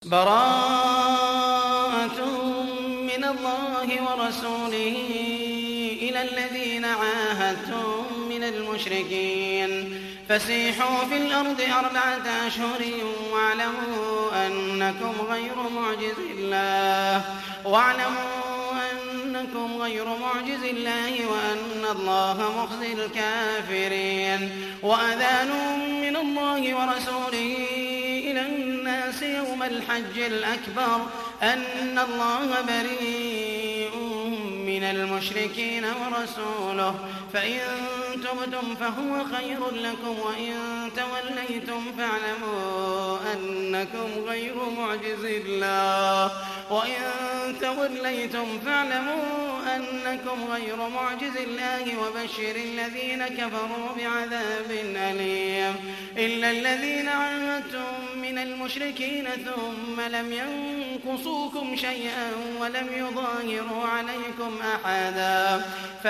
براءة من الله ورسوله إلى الذين عاهدتم من المشركين فسيحوا في الأرض 4 أشهر واعلموا أنكم غير معجز الله وأن الله مخزي الكافرين وأذان من الله ورسوله إلى الناس يوم الحج الأكبر أن الله بريء من المشركين ورسوله فإن تبتم فهو خير لكم وإن توليتم فاعلموا أنكم غير معجز الله وبشر الذين كفروا بعذاب أليم إلا الذين عاهدتم من المشركين ثم لم ينقصوكم شيئا ولم يظاهروا عليكم أحدا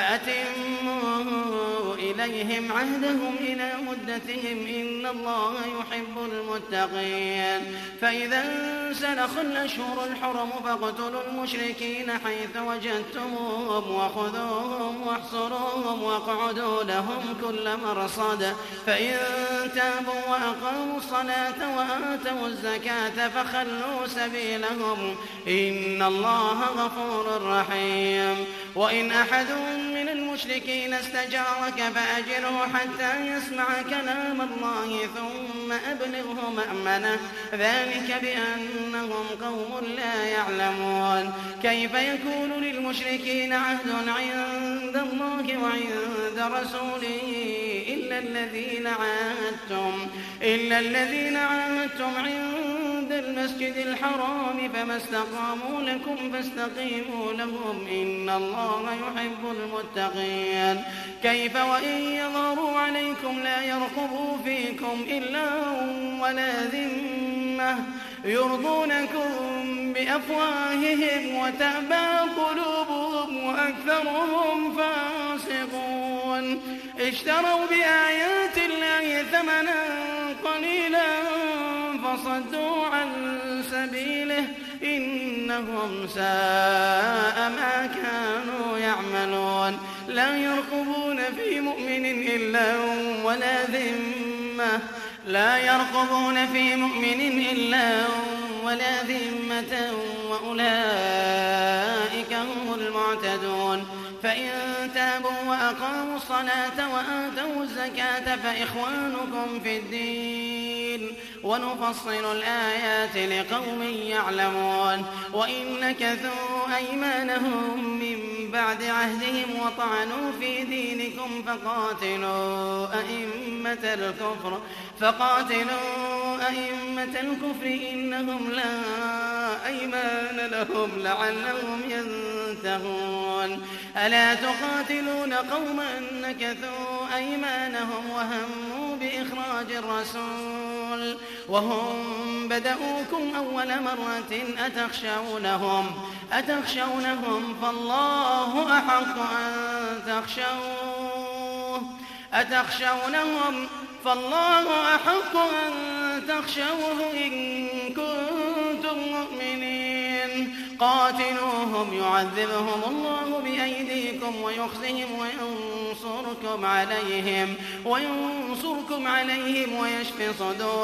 فأتموا إليهم عهدهم إلى مدتهم إن الله يحب المتقين فإذا انسلخ الأشهر الحرم فاقتلوا المشركين حيث وجدتموهم وخذوهم واحصروهم واقعدوا لهم كل مرصد فإن تابوا وأقاموا الصلاة وآتوا الزكاة فخلوا سبيلهم إن الله غفور رحيم وإن أحد من المشركين استجارك فأجره حتى يسمع كلام الله ثم أبلغه مأمنه ذلك بأنهم قوم لا يعلمون كيف يكون للمشركين عهد عند الله وعند رسوله إلا الذين عاهدتم عند المسجد الحرام فما استقاموا لكم فاستقيموا لهم إن الله يحب المتقين كيف وإن يظهروا عليكم لا يرقبوا فيكم إلا ولا ذمة يرضونكم بأفواههم وتأبى قلوبهم وأكثرهم فاسقون اشتروا بآيات الله ثمنا قليلا فصدوا عن سبيله إنهم ساء ما كانوا يعملون لا يرقبون في مؤمن إلا ولا ذمة وأولئك هم المعتدون فإن تابوا وأقاموا الصلاة وآتوا الزكاة فإخوانكم في الدين ونفصل الآيات لقوم يعلمون وإن نكثوا أيمانهم من بعد عهدهم وطعنوا في دينكم فقاتلوا أئمة الكفر إنهم لا أيمان لهم لعلهم ينتهون ألا تقاتلون قوما نكثوا أيمانهم وهموا بإخراج الرسول وهم بدؤوكم أول مرة أتخشونهم فالله أحق أن تخشوه إن كنتم مؤمنين قاتلوهم يعذبهم الله بأيديكم ويخزهم وينصركم عليهم ويشف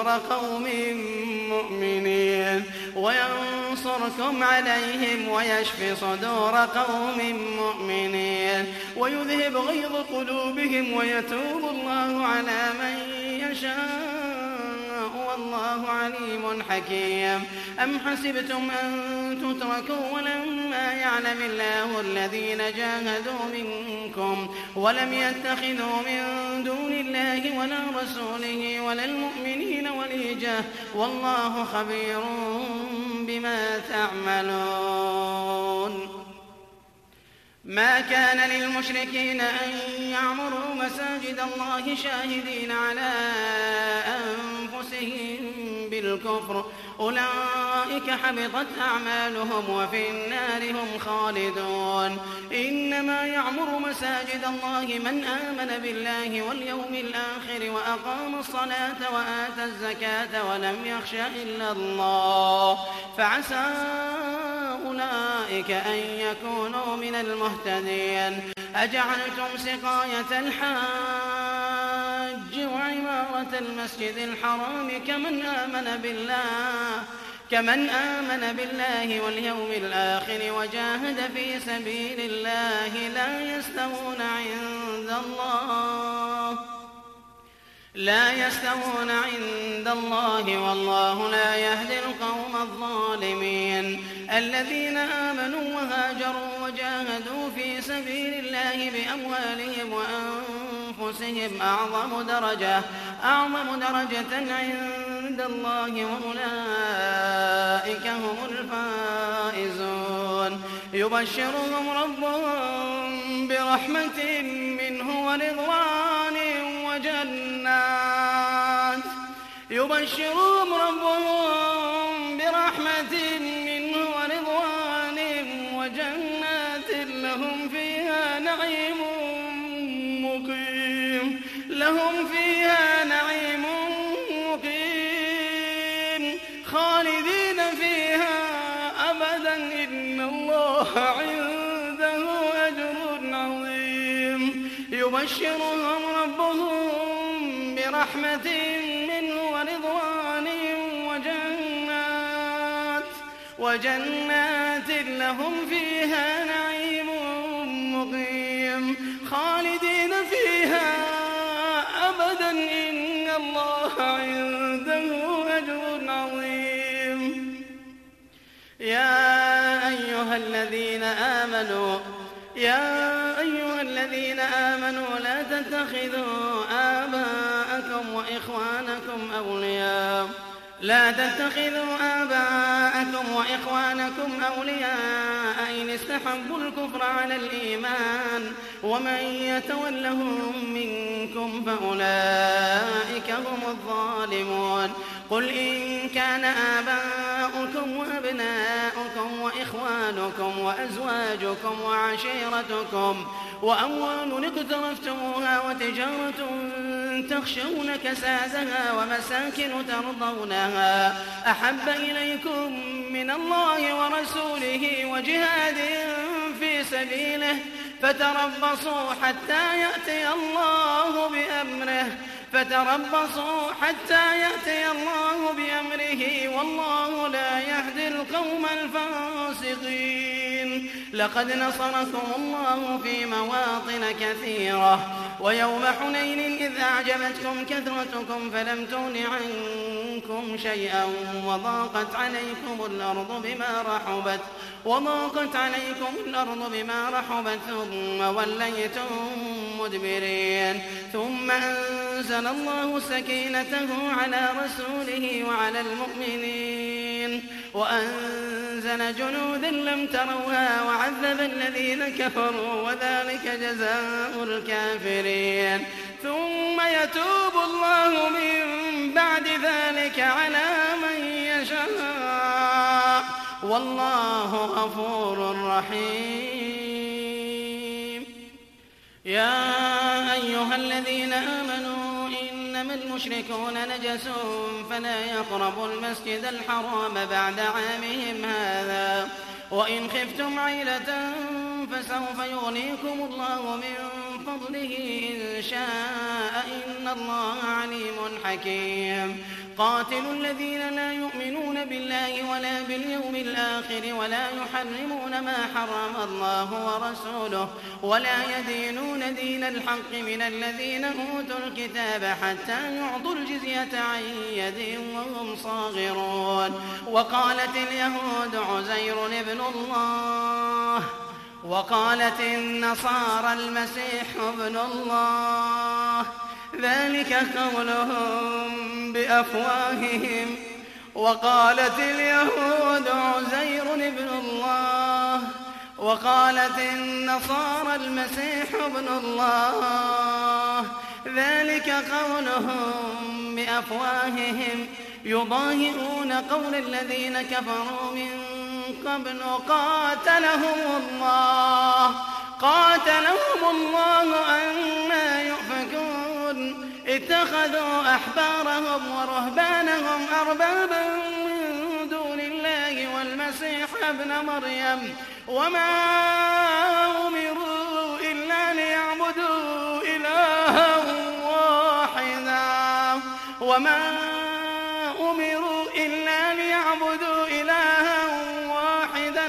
صدور قوم مؤمنين ويذهب غيظ قلوبهم ويتوب الله على من يشاء والله عليم حكيم أم حسبتم أن تتركوا ولما يعلم الله الذين جاهدوا منكم ولم يتخذوا من دون الله ولا رسوله ولا المؤمنين وليجة والله خبير بما تعملون ما كان للمشركين أن يعمروا مساجد الله شاهدين على أنفسهم بالكفر أولئك حبطت أعمالهم وفي النار هم خالدون. إنما يعمر مساجد الله من آمن بالله واليوم الآخر وأقام الصلاة وآتى الزكاة ولم يخش إلا الله فعسى أولئك أن يكونوا من المهتدين. أجعلتم سقاية الحاج وعمارة المسجد الحرام كمن آمن بالله واليوم الآخر وجاهد في سبيل الله لا يستوون عند الله والله لا يهدي القوم الظالمين. الذين آمنوا وهاجروا وجاهدوا في سبيل الله بأموالهم وأنفسهم أعظم درجة عند الله وأولئك هم الفائزون. يبشرهم ربهم برحمة منه ورضوان وجنات لهم فيها نعيم مقيم خالدين فيها أبدا إن الله عنده أجر عظيم. يبشرهم ربهم برحمة منه ورضوان وجنات لهم فيها نعيم مقيم خالدين فيها أبدا إن الله عنده أجر عظيم. يا أيها الذين آمنوا لا تتخذوا آباءكم وإخوانكم أولياء إن استحبوا الكفر على الإيمان ومن يتولهم منكم فأولئك هم الظالمون. قل إن كان آباؤكم وأبناؤكم وإخوانكم وأزواجكم وعشيرتكم وأموال اقترفتموها وتجارة تخشون كسادها ومساكن ترضونها أحب إليكم من الله ورسوله وجهاد في سبيله فتربصوا حتى يأتي الله بأمره والله لا يهدي القوم الفاسقين. لقد نصركم الله في مواطن كثيرة ويوم حنين إذ أعجبتكم كثرتكم فلم تغن عنكم شيئا وضاقت عليكم الأرض بما رحبت ثم وليتم مدبرين. ثم أنزل الله سكينته على رسوله وعلى المؤمنين وأنزل جنودا لم تروها وعذب الذين كفروا وذلك جزاء الكافرين. ثم يتوب الله من بعد ذلك على من يشاء والله غفور رحيم. يا أيها الذين آمنوا إنما المشركون نجس فلا يقربوا المسجد الحرام بعد عامهم هذا وإن خفتم عيلة فسوف يغنيكم الله من فضله إن شاء إن الله عليم حكيم. قاتلوا الذين لا يؤمنون بالله ولا باليوم الآخر ولا يحرمون ما حرم الله ورسوله ولا يدينون دين الحق من الذين أوتوا الكتاب حتى يعطوا الجزية عن يد وهم صاغرون. وقالت اليهود عزير ابن الله وقالت النصارى المسيح ابن الله ذلك قولهم بأفواههم. وقالت اليهود عزير ابن الله وقالت النصارى المسيح ابن الله ذلك قولهم بأفواههم يضاهئون قول الذين كفروا من قبل قاتلهم الله أنى يؤفكون اتخذوا أحبارهم ورهبانهم أربابا من دون الله والمسيح ابن مريم وما أمروا إلا ليعبدوا إلها واحدا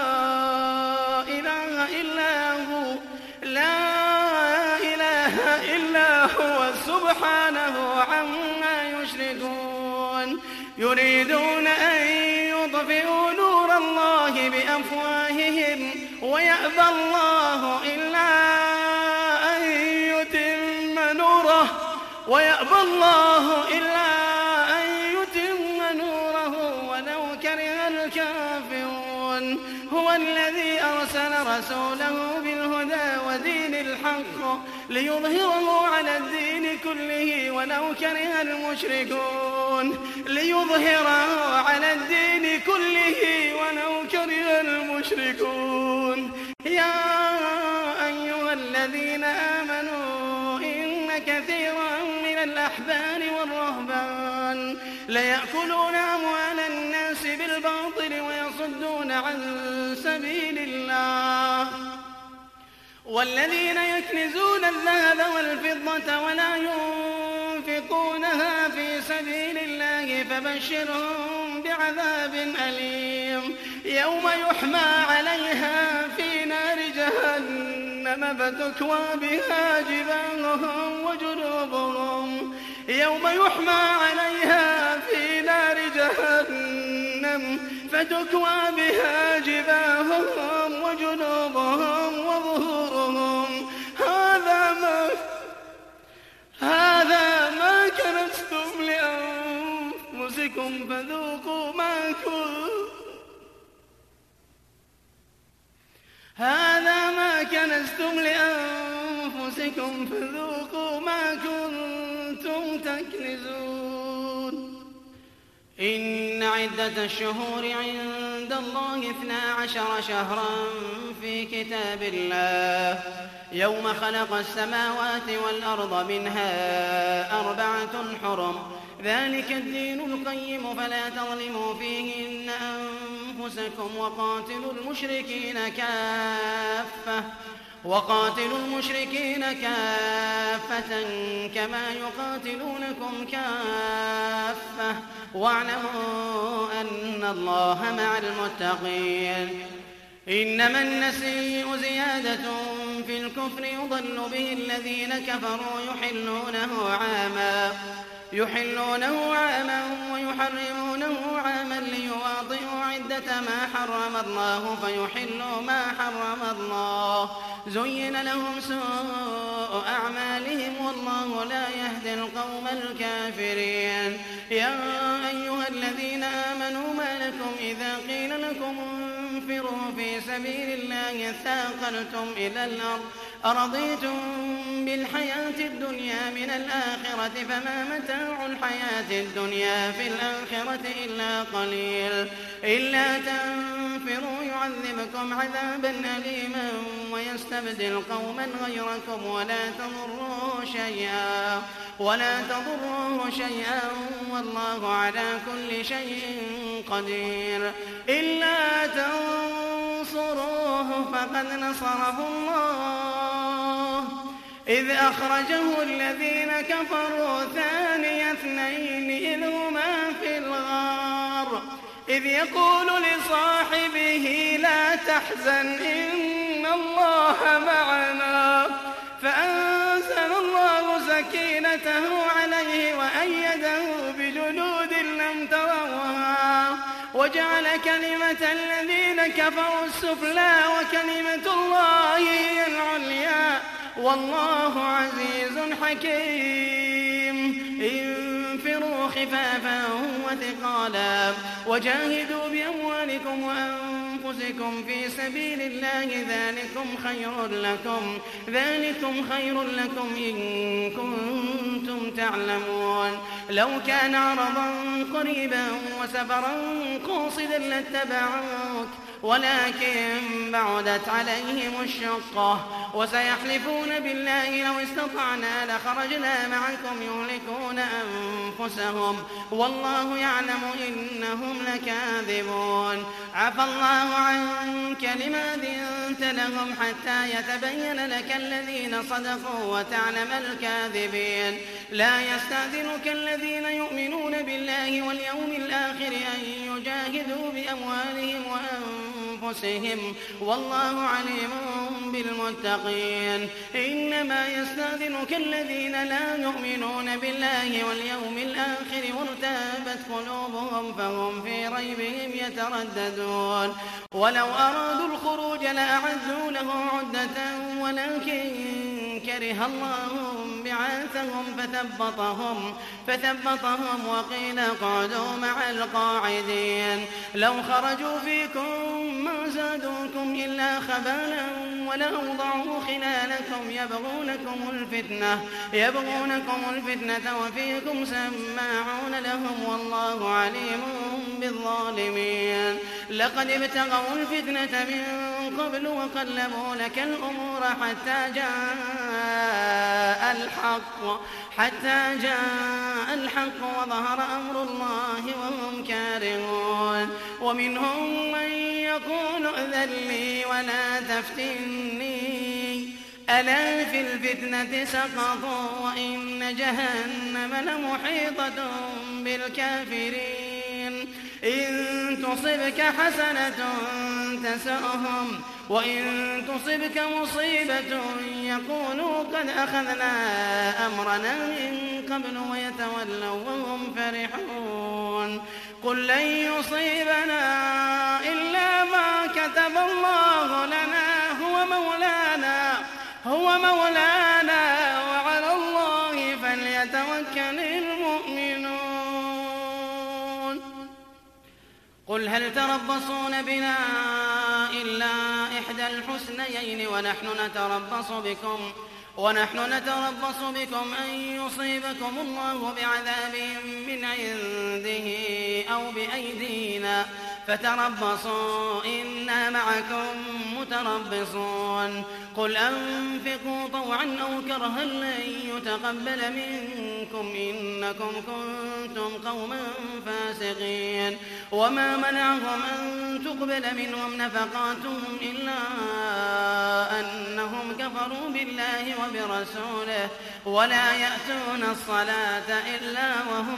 لا إله إلا هو سبحانه عما يشركون يريدون أن يطفئوا نور الله بأفواههم ويأبى الله إلا أن يتم نوره ولو كره الكافرون هو الذي أرسل رسوله بالهدى ودين الحق ليظهره على الدين كله ولو كره المشركون يا أيها الذين آمنوا إن كثيرا من الأحبار والرهبان ليأكلون أموال الناس بالباطل ويصدون عن سبيل الله والذين يكنزون الذهب والفضة ولا ينفقونها في سبيل الله فبشرهم بعذاب أليم يوم يحمى عليها في نار جهنم فتكوى بها جباههم وجنوبهم وظهورهم هذا ما كنزتم لأنفسكم فذوقوا ما كنتم تكنزون إن عدة الشهور عند الله 12 شهرا في كتاب الله يوم خلق السماوات والأرض منها 4 حرم ذلك الدين القيم فلا تظلموا فيهن أنفسكم وقاتلوا المشركين كافة كما يقاتلونكم كافة واعلموا أن الله مع المتقين إنما النسيء زيادة في الكفر يضل به الذين كفروا يحلونه عاما ويحرمونه عاما ليواطئوا عدة ما حرم الله فيحلوا ما حرم الله زين لهم سوء أعمالهم والله لا يهدي القوم الكافرين يا أيها الذين آمنوا ما لكم إذا قيل لكم انفروا في سبيل الله اثاقلتم إلى الأرض أرضيتم بالحياة الدنيا من الآخرة فما متاع الحياة الدنيا في الآخرة إلا قليل إلا تنفروا يعذبكم عذابا أليما ويستبدل قوما غيركم ولا تضروه شيئا والله على كل شيء قدير إلا تنصروه فقد نصره الله إذ أخرجه الذين كفروا ثاني اثنين إذ هما في الغار إذ يقول لصاحبه لا تحزن إن الله معنا فأنزل الله سكينته عليه وأيده بجنود لم تروها وجعل كلمة الذين كفروا السفلى وكلمة الله هي العليا والله عزيز حكيم انفروا لينفروا خفافا وثقالا وجاهدوا بأموالكم وأنفسكم في سبيل الله ذلكم خير لكم إن كنتم تعلمون. لو كان عرضا قريبا وسفرا قاصدا لاتبعوك ولكن بعدت عليهم الشقة وسيحلفون بالله لو استطعنا لخرجنا معكم يهلكون أنفسهم والله يعلم إنهم لكاذبون. عفى الله عنك لما أذنت لهم حتى يتبين لك الذين صدقوا وتعلم الكاذبين. لا يستأذنك الذين يؤمنون بالله واليوم الآخر أن يجاهدوا بأموالهم وأنفسهم والله عليم بالمتقين. إنما يستأذنك الذين لا يؤمنون بالله واليوم الآخر وارتابت قلوبهم فهم في ريبهم يترددون. ولو أرادوا الخروج لأعدوا له عدة ولكن كره الله بعاثهم فثبطهم وقيل اقعدوا مع القاعدين. لو خرجوا فيكم ما زادوكم إلا خبالا ولأوضعوا خلالكم يبغونكم الفتنة وفيكم سماعون لهم والله عليم بالظالمين. لقد ابتغوا الفتنة من قبل وقلبوا لك الأمور حتى جاء الحق وظهر أمر الله وهم كارهون. ومنهم من يقول ائذن لي ولا تفتني ألا في الفتنة سقطوا وإن جهنم لمحيطة بالكافرين. إن تصبك حسنة تسؤهم وإن تصبك مصيبة يقولوا قد أخذنا أمرنا من قبل ويتولوا وهم فرحون. قل لن يصيبنا إلا ما كتب الله لنا هو مولانا وعلى الله فليتوكل المؤمنون. قل هل تربصون بنا إلا إحدى الحسنيين ونحن نتربص بكم أن يصيبكم الله بعذاب من عنده أو بأيدينا فتربصوا إنا معكم متربصون. قل أنفقوا طوعا أو كرها لن يتقبل منكم إنكم كنتم قوما فاسقين. وما منعهم أن تقبل منهم نفقاتهم إلا أنهم كفروا بالله وبرسوله ولا يأتون الصلاة إلا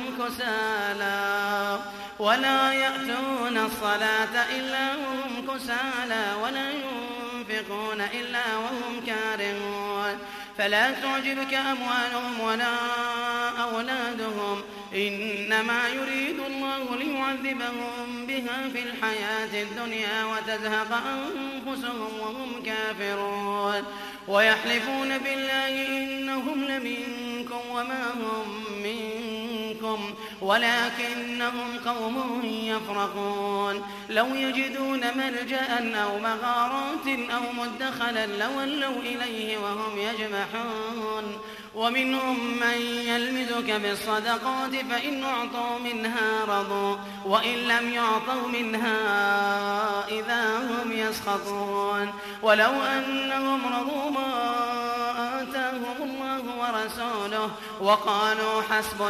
وهم كسالى ولا ينفقون إلا وهم كارهون. فلا تعجبك أموالهم ولا أولادهم إنما يريد الله ليعذبهم بها في الحياة الدنيا وتزهق أنفسهم وهم كافرون. ويحلفون بالله إنهم لمنكم وما هم منكم ولكنهم قوم يفرقون. لو يجدون ملجأ أو مغارات أو مدخلا لولوا إليه وهم يجمحون. ومنهم من يلمزك بالصدقات فإن أعطوا منها رضوا وإن لم يعطوا منها إذا هم يسخطون. ولو أنهم رضوا ما آتاهم الله ورسوله وقالوا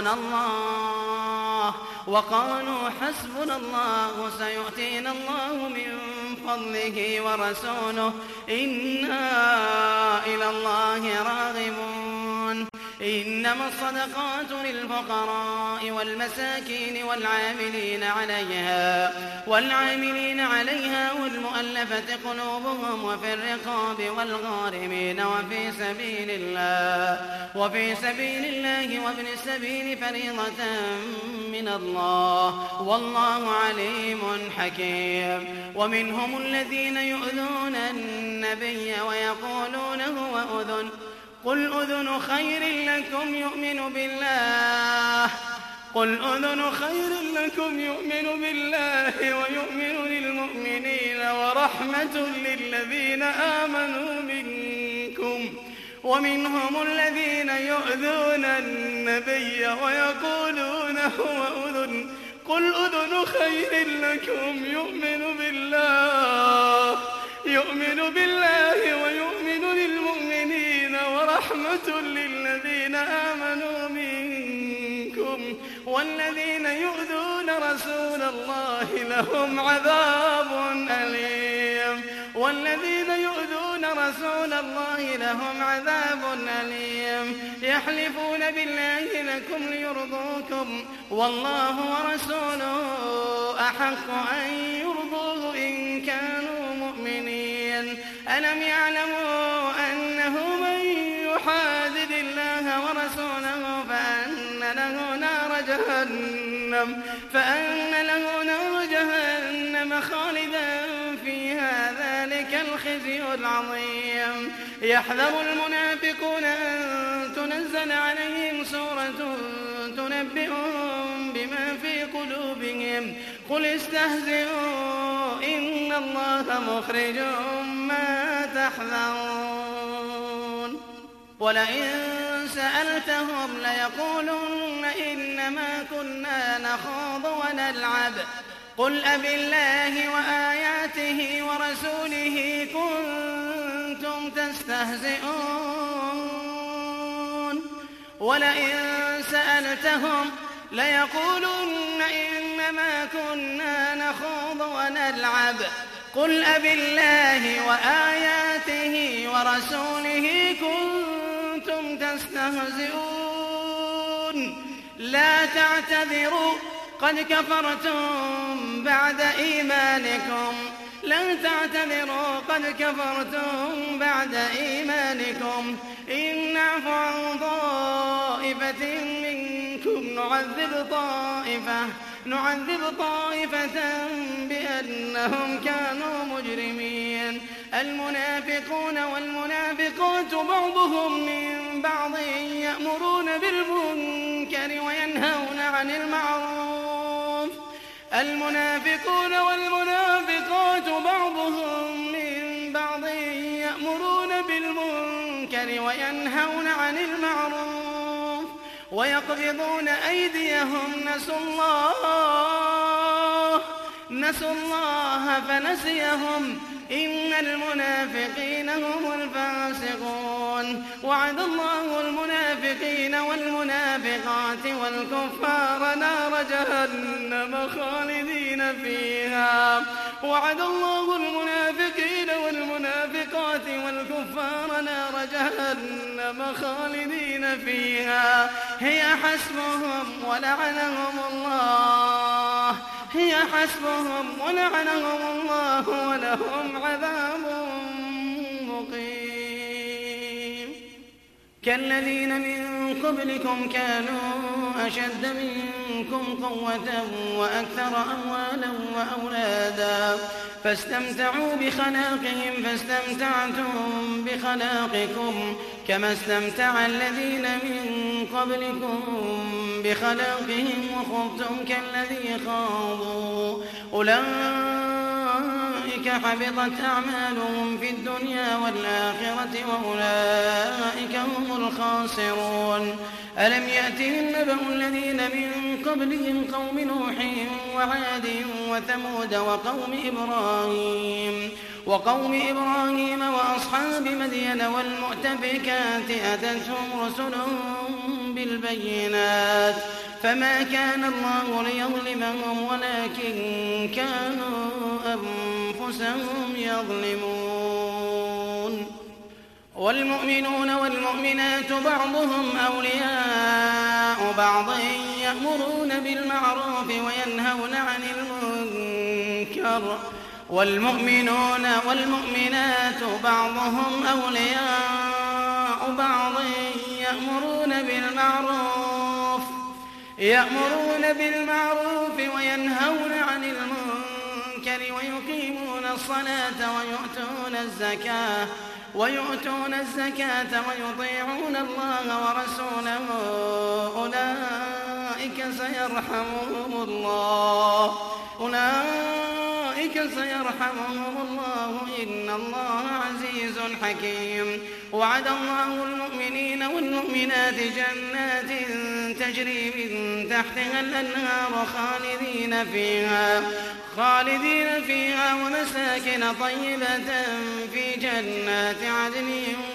حسبنا الله سيؤتينا الله من فضله ورسوله إنا إلى الله راغبون. إنما الصدقات للفقراء والمساكين والعاملين عليها والمؤلفة قلوبهم وفي الرقاب والغارمين وفي سبيل الله وابن السبيل فريضة من الله والله عليم حكيم. ومنهم الذين يؤذون النبي ويقولون هو أذن قل أذن خير لكم قل أذن خير لكم يؤمن بالله ويؤمن للمؤمنين ورحمة للذين آمنوا منكم ومنهم الذين يؤذون النبي ويقولون هو أذن قل أذن خير لكم يؤمن بالله ويؤمن للمؤمنين ورحمة للذين آمنوا منكم والذين يؤذون رسول الله لهم عذاب أليم يحلفون بالله لكم ليرضوكم والله ورسوله أحق أن يرضوه إن كانوا مؤمنين ألم يعلموا أنه من يحادد الله ورسوله فأن له نار جهنم خالدا فيها ذلك الخزي العظيم يحذر المنافقون أن تنزل عليهم سورة تنبئهم بما في قلوبهم قل استهزئوا إن الله مخرج ما تحذرون ولئن سألتهم ليقولن إنما كنا نخوض ونلعب قل أبالله وآياته ورسوله كنتم تستهزئون ولئن سألتهم ليقولن إنما كنا نخوض ونلعب قل أبالله وآياته ورسوله كنتم تستهزئون لا تعتذروا قد كفرتم بعد إيمانكم إن نعفو عن طائفة منكم نعذب طائفة بأنهم كانوا مجرمين المنافقون والمنافقات بعضهم من بعض يأمرون بالمنكر وينهون عن المعروف ويقبضون أيديهم نسوا الله فنسيهم إن المنافقين هم الفاسقون وعد الله المنافقين والمنافقات والكفار نار جهنم خالدين فيها هي حسبهم ولعنهم الله ولهم عذاب مقيم كالذين من قبلكم كانوا أشد منكم قوة وأكثر أموالا وأولادا فاستمتعوا بخلاقهم فاستمتعتم بخلاقكم كما استمتع الذين من قبلكم بخلاقهم وخضتم كالذي خاضوا أولئك حبطت أعمالهم في الدنيا والآخرة وأولئك هم الخاسرون ألم يأتهم نبأ الذين من قبلهم قوم نوح وعاد وثمود وقوم إبراهيم وأصحاب مدين والمؤتفكات أتتهم رسلهم بالبينات فما كان الله ليظلمهم ولكن كانوا أنفسهم يظلمون والمؤمنون والمؤمنات بعضهم أولياء بعض يأمرون بالمعروف وينهون عن المنكر والمؤمنون والمؤمنات بعضهم أولياء بعض يأمرون بالمعروف وينهون عن المنكر ويقيمون الصلاة ويؤتون الزكاة ويطيعون الله ورسوله أولئك أولئك سيرحمهم الله إن الله عزيز حكيم. وعد الله المؤمنين والمؤمنات جنات تجري من تحتها الأنهار خالدين فيها ومساكن طيبة في جنات عدن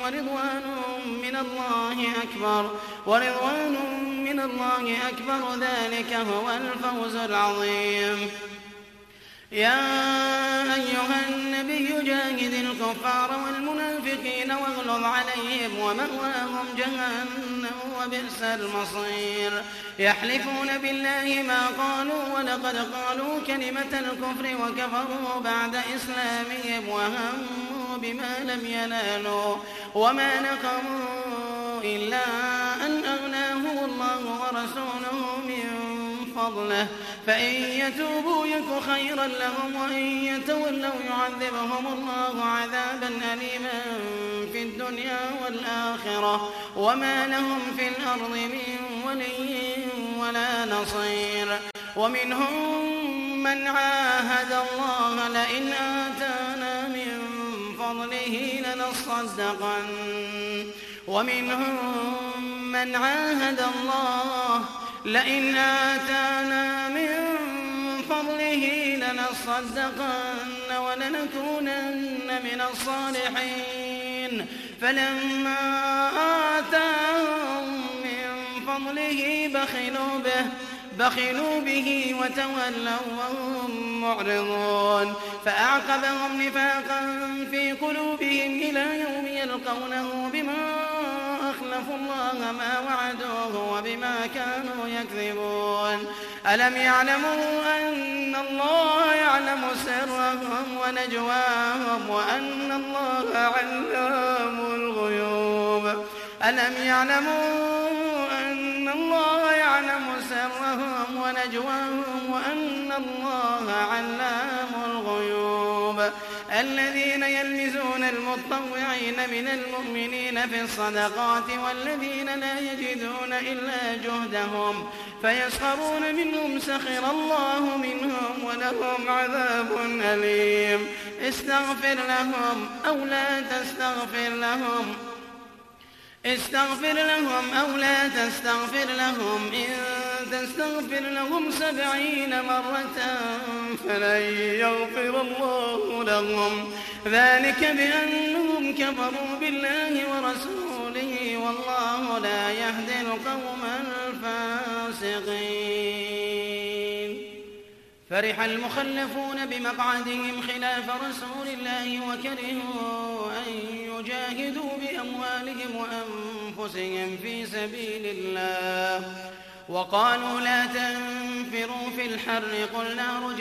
ورضوان من الله أكبر ذلك هو الفوز العظيم. يا أيها النبي جاهد الكفار والمنافقين واغلظ عليهم ومأواهم جهنم وبئس المصير. يحلفون بالله ما قالوا ولقد قالوا كلمة الكفر وكفروا بعد إسلامهم وهموا بما لم ينالوا وما نقموا إلا أن أغناهم الله ورسوله من فضله فإن يتوبوا يك خيرا لهم وإن يتولوا يعذبهم الله عذابا أليما في الدنيا والآخرة وما لهم في الأرض من ولي ولا نصير. ومنهم من عاهد الله لئن آتانا من فضله لنصدقن ولنكونن من الصالحين فلما آتاهم من فضله بخلوا به وتولوا وهم معرضون. فأعقبهم نفاقا في قلوبهم إلى يوم يلقونه بما أخلفوا الله ما وعدوه وبما كانوا يكذبون. ألم يعلموا أن الله يعلم سرهم ونجواهم وأن الله علام الغيوب. الذين يلمزون المطوعين من المؤمنين في الصدقات والذين لا يجدون إلا جهدهم فيسخرون منهم سخر الله منهم ولهم عذاب أليم. استغفر لهم أو لا تستغفر لهم إن تستغفر لهم 70 مرة فلن يغفر الله لهم ذلك بأنهم كفروا بالله ورسوله والله لا يهدي القوم الفاسقين. فرح المخلفون بمقعدهم خلاف رسول الله وكرهوا أن يجاهدوا بأموالهم وأنفسهم في سبيل الله وقالوا لا تنفروا في الحر قل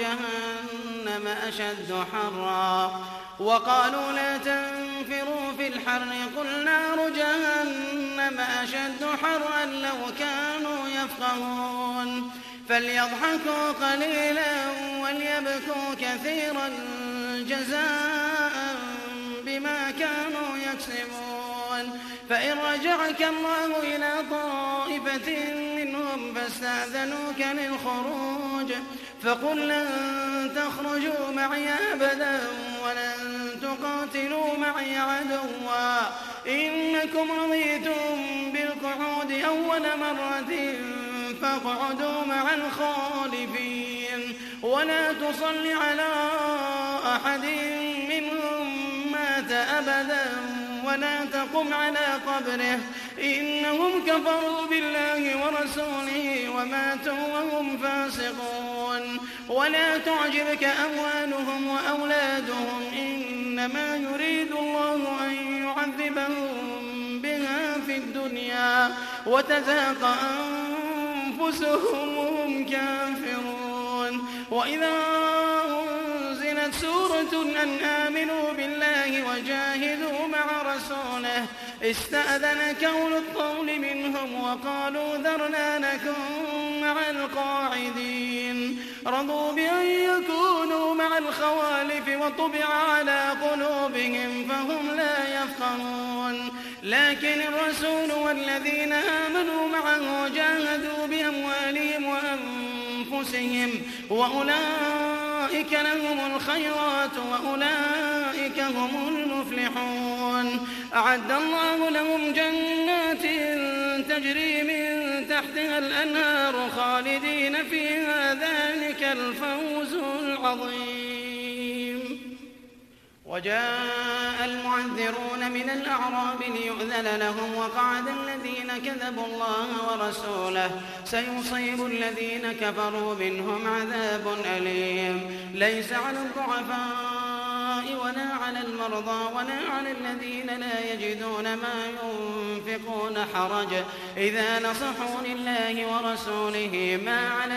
نار جهنم أشد حرا لو كانوا يفقهون. فليضحكوا قليلا وليبكوا كثيرا جزاء بما كانوا يكسبون. فإن رجعك الله إلى طائفة منهم فاستأذنوك للخروج فقل لن تخرجوا معي أبدا ولن تقاتلوا معي عدوا إنكم رضيتم بالقعود أول مرة فاقعدوا مع الخالفين ولا تصل على أحد منهم مات أبدا ولا تقم على قبره إنهم كفروا بالله ورسوله وماتوا وهم فاسقون. ولا تعجبك أموالهم وأولادهم إنما يريد الله أن يعذبهم بها في الدنيا وتزهق أنفسهم وهم كافرون. وإذا أنزلت سورة أن آمنوا بالله وجاهدوا مع رسوله استأذنك أولو الطول منهم وقالوا ذرنا نكن مع القاعدين رضوا بأن يكونوا مع الخوالف وطبع على قلوبهم فهم لا يفقهون. لكن الرسول والذين آمنوا معه جاهدوا بأموالهم أموالهم وأنفسهم وأولئك لهم الخيرات وأولئك هم المفلحون. أعد الله لهم جنات تجري من تحتها الأنهار خالدين فيها ذلك الفوز العظيم. وجاء المعذرون من الأعراب ليؤذن لهم وقعد الذين كذبوا الله ورسوله سيصيب الذين كفروا منهم عذاب أليم. ليس على الضعفاء ولا على المرضى ولا على الذين لا يجدون ما ينفقون حرج إذا نصحوا لله ورسوله ما على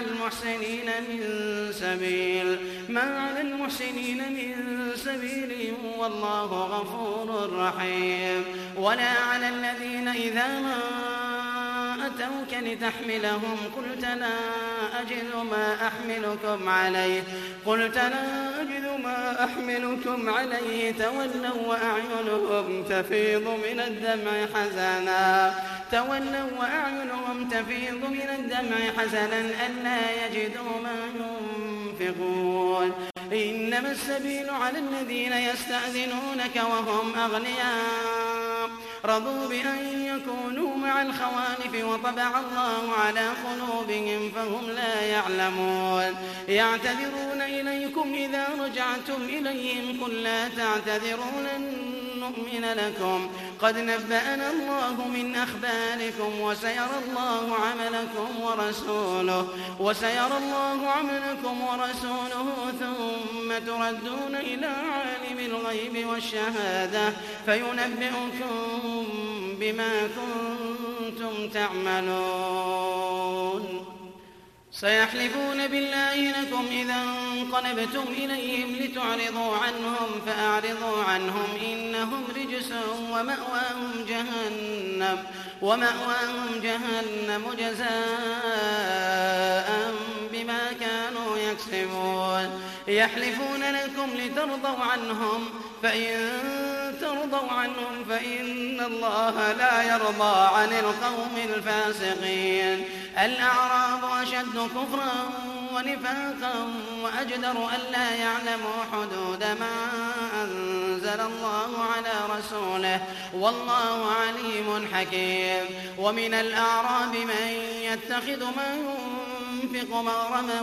المحسنين من سبيل والله غفور رحيم. ولا على الذين إذا ما أتوك لتحملهم قلت لا أجد ما أحملكم عليه تولوا وأعينهم تفيض من الدمع حزنا ألا يجدوا ما ينفقون. إنما السبيل على الذين يستأذنونك وهم أغنياء رضوا بأن يكونوا مع الخوالف وطبع الله على قلوبهم فهم لا يعلمون. يعتذرون إليكم إذا رجعتم إليهم قل لا تعتذروا لن نؤمن لكم قد نبأنا الله من أخباركم وسيرى الله عملكم ورسوله ثم تردون إلى عالم الغيب والشهادة فينبئكم بما كنتم تعملون. سيحلفون بالله لكم إذا انقلبتم إليهم لتعرضوا عنهم فأعرضوا عنهم إنهم رجس ومأواهم جهنم جزاء بما كانوا يكسبون. يحلفون لكم لترضوا عنهم فإن ترضوا عنهم فإن الله لا يرضى عن القوم الفاسقين. الأعراب أشد كفرا ونفاقا وأجدر ألا يعلموا حدود ما أنزل الله على رسوله والله عليم حكيم. ومن الأعراب من يتخذ ما ينفق مغرما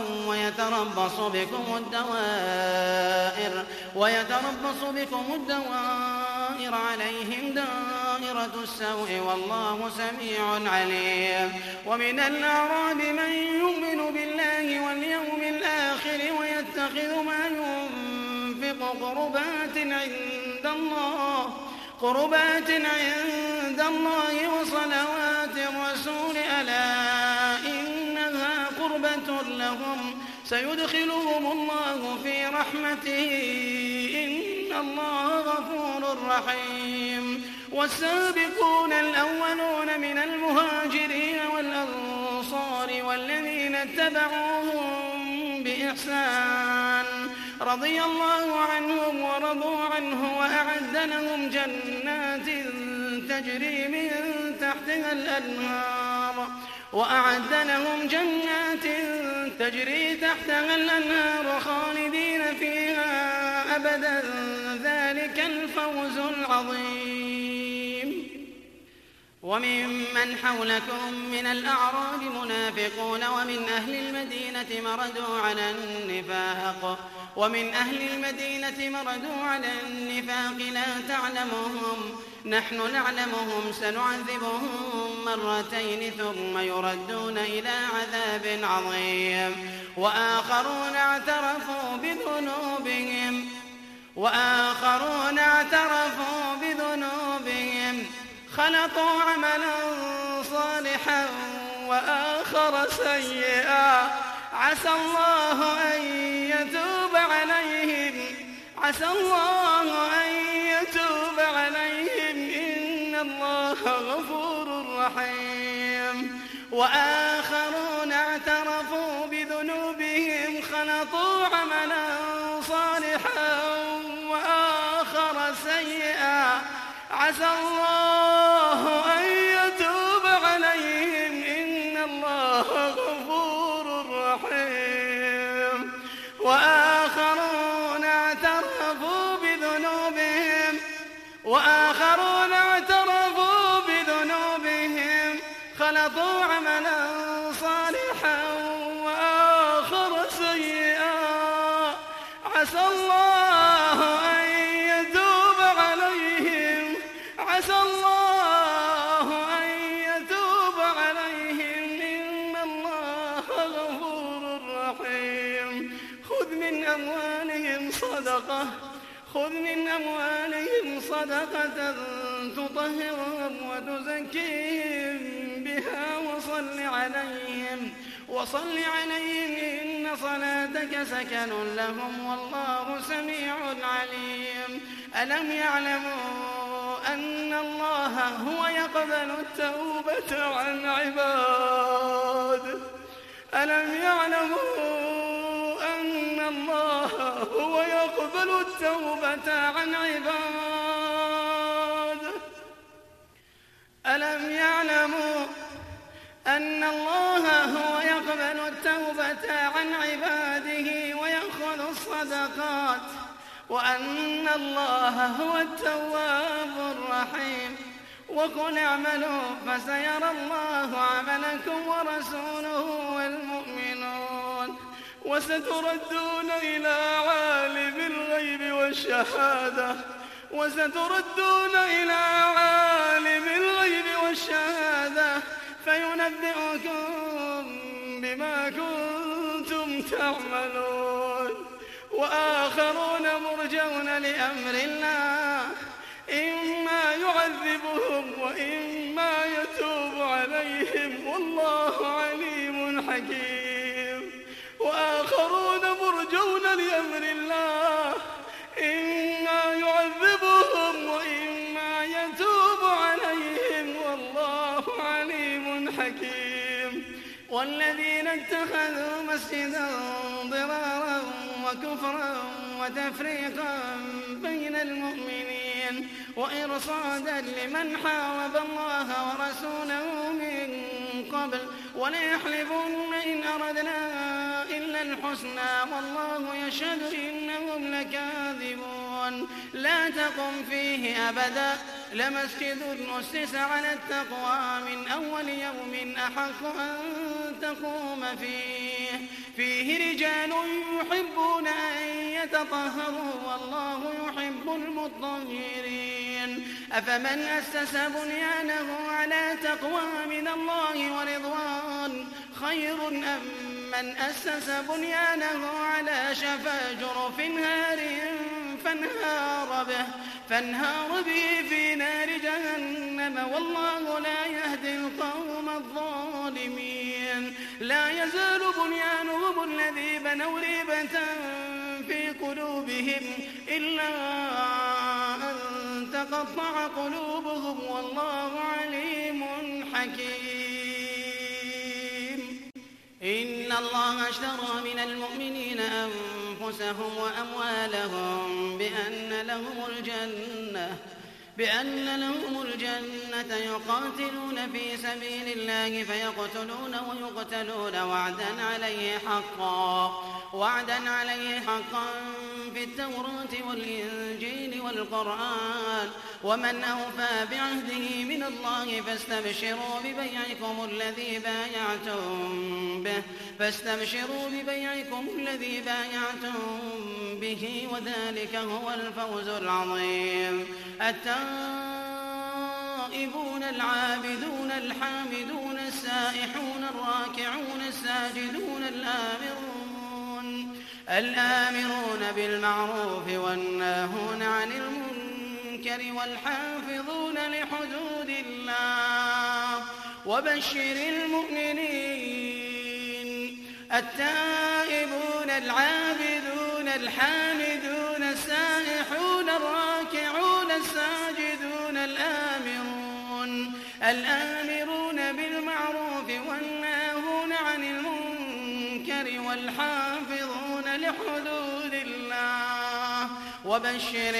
ويتربص بكم الدوائر عليهم دائرة السوء والله سميع عليم. ومن الأعراب من يؤمن بالله واليوم الآخر ويتخذ ما ينفق قربات عند الله وصلوات الرسول ألا إنها قربة لهم سيدخلهم الله في رحمته إن الله غفور رحيم. والسابقون الأولون من المهاجرين والأنصار والذين اتبعوهم بإحسان رضي الله عنهم ورضوا عنه وأعد لهم جنات تجري تحتها الأنهار خالدين فيها أبدا ذلك الفوز العظيم. ومن حولكم من الأعراب منافقون ومن أهل المدينة مردوا على النفاق لا تعلمهم نحن نعلمهم سنعذبهم مرتين ثم يردون إلى عذاب عظيم. وآخرون اعترفوا بذنوبهم خلطوا عملا صالحا وآخر سيئا عسى الله أن يتوب عليهم إن الله غفور رحيم. وآخرون اعترفوا بذنوبهم خلطوا عملا صالحا وآخر سيئا عسى الله أن يتوب عليهم إن الله غفور وآخرون اعترفوا بذنوبهم خلطوا عملا صالحا وآخر سيئا عسى الله أن يتوب عليهم إن الله غفور رحيم. خذ من أموالهم صدقة تطهرهم وتزكيهم بها وصل عليهم إن صلاتك سكن لهم والله سميع عليم. ألم يعلموا أن الله هو يقبل التوبة عن عباده ويأخذ الصدقات وأن الله هو التواب الرحيم. وقل اعملوا فسيرى الله عملكم ورسوله والمؤمنون وستردون إلى عالم الغيب والشهادة فينبئكم بما كنتم تعملون. وآخرون مرجون لأمر الله إما يعذبهم وإما يتوب عليهم والله عليم حكيم. وآخرون مرجون لأمر الله إما يعذبهم وإما يتوب عليهم والله عليم حكيم. والذين اتخذوا مسجدا ضرارا وكفرا وتفريقا بين المؤمنين وإرصادا لمن حارب الله ورسوله من قبل وليحلفن إن أردنا إلا الحسنى والله يشهد إنهم لكاذبون. لا تقم فيه أبدا لمسجد أسس على التقوى من أول يوم أحق أن تقوم فيه رجال يحبون أن يتطهروا والله يحب المطهرين. أفمن أسس بنيانه على تقوى من الله ورضوان خير أم من أسس بنيانه على شفا جرف هار فانهار به في نار جهنم والله لا يهدي القوم الظالمين. لا يزال بنيانهم الذي بنوا ريبة في قلوبهم إلا أن تقطع قلوبهم والله عليم حكيم. إن الله اشترى من المؤمنين أنفسهم وأموالهم بأن لهم الجنة يقاتلون في سبيل الله فيقتلون ويقتلون وعدا عليه حقا في التوراة والإنجيل والقرآن ومن أوفى بعهده من الله فاستبشروا ببيعكم الذي بايعتم به وذلك هو الفوز العظيم. التائبون العابدون الحامدون السائحون الراكعون الساجدون الآمرون بالمعروف والناهون عن المنكر والحافظون لحدود الله وبشر المؤمنين. التائبون العابدون الحامدون السائحون الراكعون الساجدون الآمرون بالمعروف والناهون عن المنكر والحافظون لحدود الله وبشر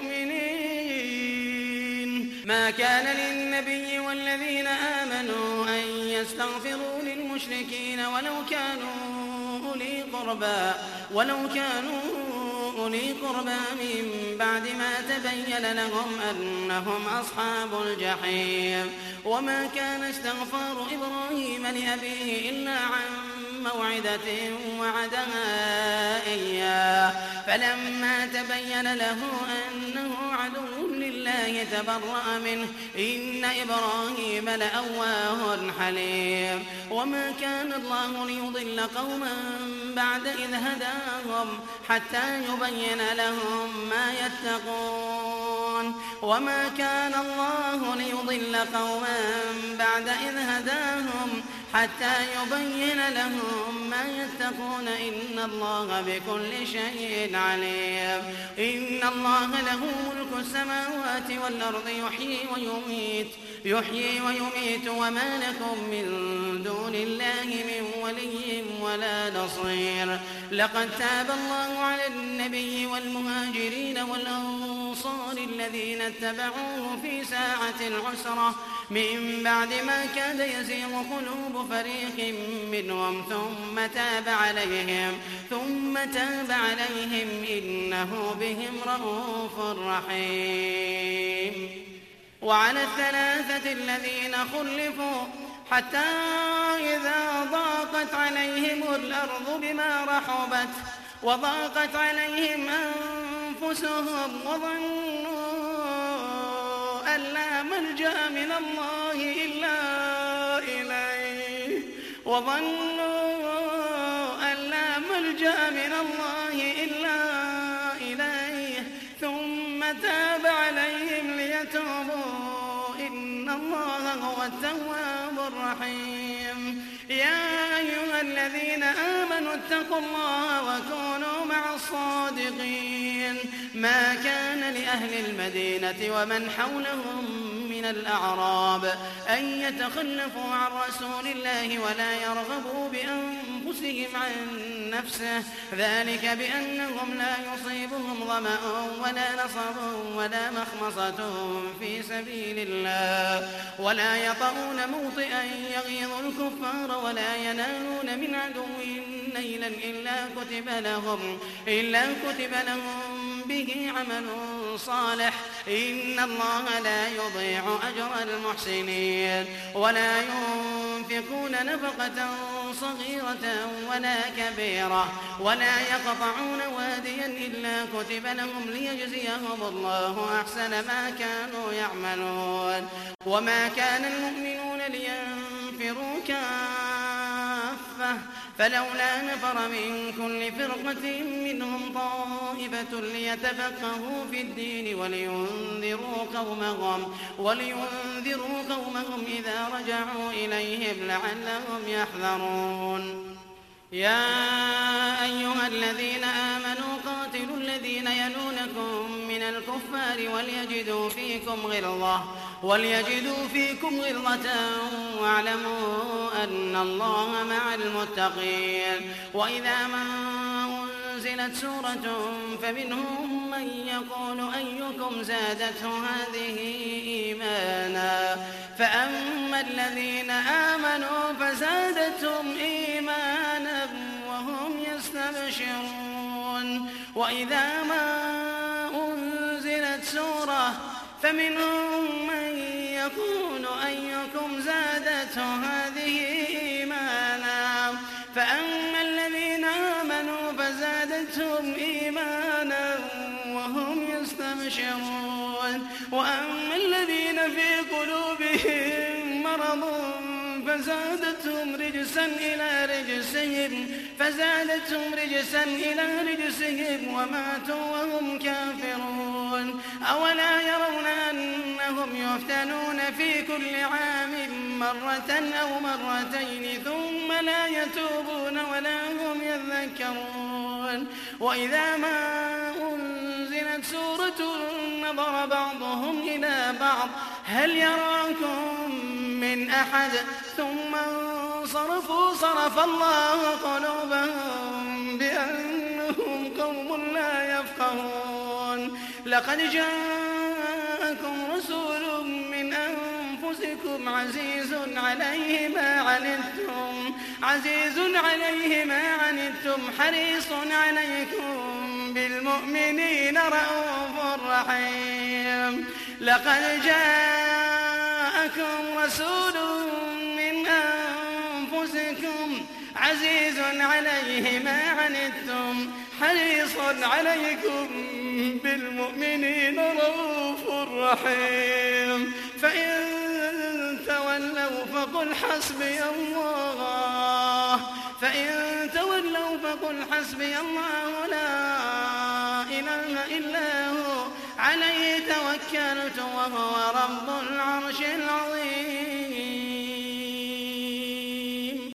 المؤمنين. ما كان للنبي والذين آمنوا أن يستغفروا للمشركين ولو كانوا أولي قربى من بعد ما تبين لهم أنهم أصحاب الجحيم. وما كان استغفار إبراهيم لأبيه إلا عن موعدة وعدها إياه، فلما تبين له أنه عدو لله تبرأ منه، إن إبراهيم لأواه حليم. وما كان الله ليضل قوما بعد إذ هداهم حتى يبين لهم ما يتقون. وما كان الله ليضل قوما بعد إذ هداهم حتى يبين لهم ما يتقون، إن الله بكل شيء عليم. إن الله له ملك السماوات والأرض يحيي ويميت وما لكم من دون الله من ولي ولا نصير. لقد تاب الله على النبي والمهاجرين والأنصار الذين اتبعوه في ساعة العسرة من بعد ما كاد يزيغ قلوب فريق منهم ثم تاب عليهم إنه بهم رءوف رحيم. وعلى الثلاثة الذين خلفوا حتى إذا ضاقت عليهم الأرض بما رحبت وضاقت عليهم أنفسهم وظنوا أن لا ملجأ من الله إلا إليه ثم تاب عليهم ليتوبوا إن الله هو التواب الرحيم. يا أيها الذين آمنوا اتقوا الله وكونوا مع الصادقين. ما كان لأهل المدينة ومن حولهم من الأعراب أن يتخلفوا عن رسول الله ولا يرغبوا بأنفسهم عن نفسه، ذلك بأنهم لا يصيبهم ظمأ ولا نصب ولا مخمصة في سبيل الله ولا يطؤون موطئا يغيظ الكفار ولا ينالون من عدو نيلا إلا كتب لهم به عمل صالح. إن الله لا يضيع أجر المحسنين. ولا ينفقون نفقة صغيرة ولا كبيرة ولا يقطعون واديا إلا كتب لهم ليجزيهم الله أحسن ما كانوا يعملون. وما كان المؤمنون لينفروا كافة فلولا نفر من كل فرقة منهم طائفة ليتفقهوا في الدين ولينذروا قومهم إذا رجعوا إليهم لعلهم يحذرون. يا أيها الذين آمنوا قاتلوا الذين يلونكم من الكفار وليجدوا فيكم غلظة واعلموا أن الله مع المتقين. وإذا ما أنزلت سورة فمنهم من يقول أيكم زادته هذه إيمانا فأما الذين آمنوا فزادتهم إيمانا وهم يستبشرون. وإذا ما أنزلت سورة فمنهم من يقول أيكم زادته هذه إيمانا فأما الذين آمنوا فزادتهم إيمانا وهم يستبشرون. وأما الذين في قلوبهم مرض فزادتهم رجسا إلى رجسهم وماتوا وهم كافرون. أولا يرون أنهم يفتنون في كل عام مرة أو مرتين ثم لا يتوبون ولا هم يذكرون. وإذا ما أنزلت سورة نظر بعضهم إلى بعض هل يراكم من أحد ثم انصرفوا صرف الله قلوبهم بأنهم قوم لا يفقهون. لقد جاءكم رسول من أنفسكم عزيز عليه ما عنتم حريص عليكم بالمؤمنين رءوف رحيم لقد جاءكم رسول من أنفسكم عزيز عليه ما عنتم حريص عليكم بالمؤمنين رءوف رحيم فإن تولوا فقل حسبي الله لا إله إلا هو عليه توكلت وهو رب العرش العظيم.